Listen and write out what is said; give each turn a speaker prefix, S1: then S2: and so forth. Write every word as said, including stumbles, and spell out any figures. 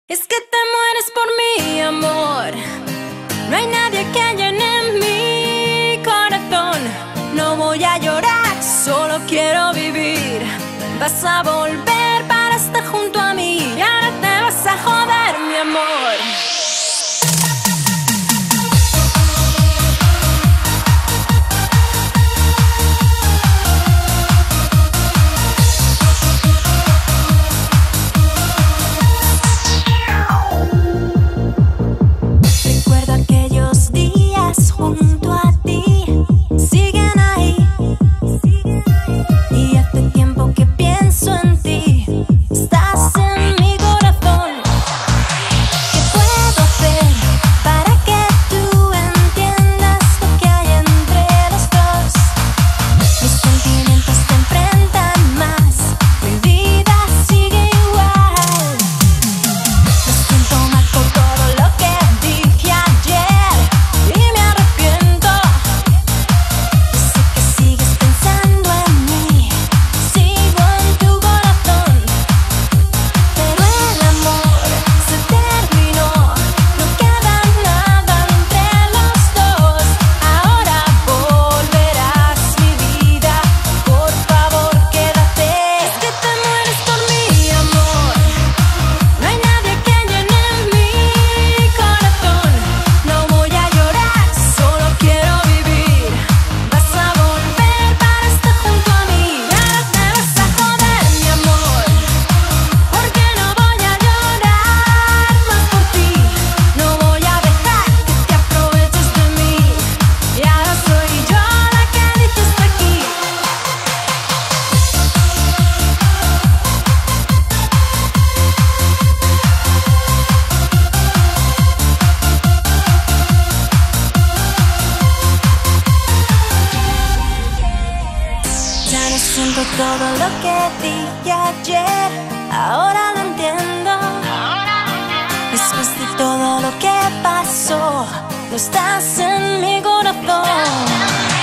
S1: Es que te mueres por mi amor. No hay nadie que llene mi corazón. No voy a llorar, solo quiero vivir. Vas a volver para estar junto a mí y ahora te vas a joder, mi amor. Junto a ti, siguen ahí. Y hace tiempo que pienso en ti. Estás en mi corazón. ¿Qué puedo hacer para que tú entiendas lo que hay entre los dos? Mis sentimientos te enfrentan más. Mi vida sigue igual. Me siento mal por todo lo que dije ayer y me arrepiento. Sé que sigues pensando en mí, sigo en tu corazón. Pero el amor se terminó, no queda nada entre los dos. Ahora volverás, mi vida, por favor quédate. Es que te mueres por mi amor. No hay nadie que llene mi corazón. No voy a llorar, solo quiero vivir. Vas a volver para estar junto a mí y ahora te vas a joder, mi amor. Porque no voy a llorar más por ti. No voy a dejar que te aproveches de mí. Y ahora soy yo la que dice hasta aquí. Ya no siento todo lo que dije ayer, ahora lo entiendo. Después de todo lo que pasó, no estás en mi corazón.